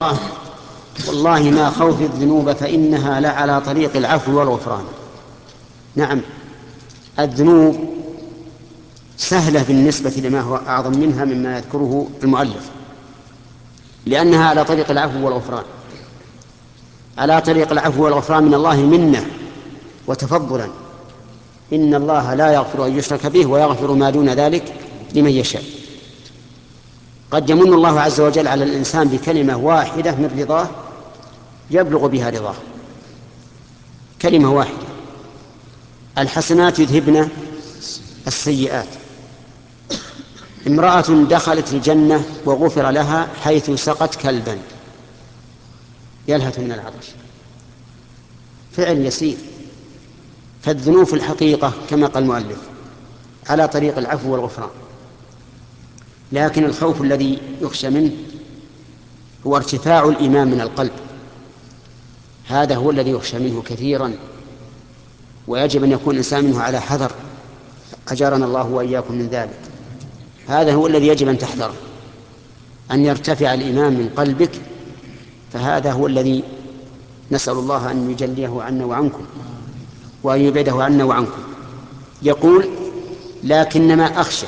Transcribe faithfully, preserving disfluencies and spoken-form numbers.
الله والله ما خوف الذنوب فإنها لعلى طريق العفو والغفران. نعم، الذنوب سهلة بالنسبة لما هو أعظم منها مما يذكره المؤلف، لأنها على طريق العفو والغفران. على طريق العفو والغفران من الله منة وتفضلا. إن الله لا يغفر أن يشرك به ويغفر ما دون ذلك لمن يشاء. قد يمن الله عز وجل على الإنسان بكلمة واحدة من رضاه يبلغ بها رضاه، كلمة واحدة: الحسنات يذهبن السيئات. امرأة دخلت الجنة وغفر لها حيث سقت كلبا يلهث من العطش، فعل يسير. فالذنوب في الحقيقة كما قال المؤلف على طريق العفو والغفران، لكن الخوف الذي يخشى منه هو ارتفاع الإيمان من القلب، هذا هو الذي يخشى منه كثيرا، ويجب أن يكون الإنسان منه على حذر، أجارنا الله وإياكم من ذلك. هذا هو الذي يجب أن تحذره، أن يرتفع الإيمان من قلبك، فهذا هو الذي نسأل الله أن يجليه عنا وعنكم وأن يبعده عنا وعنكم. يقول: لكنما أخشى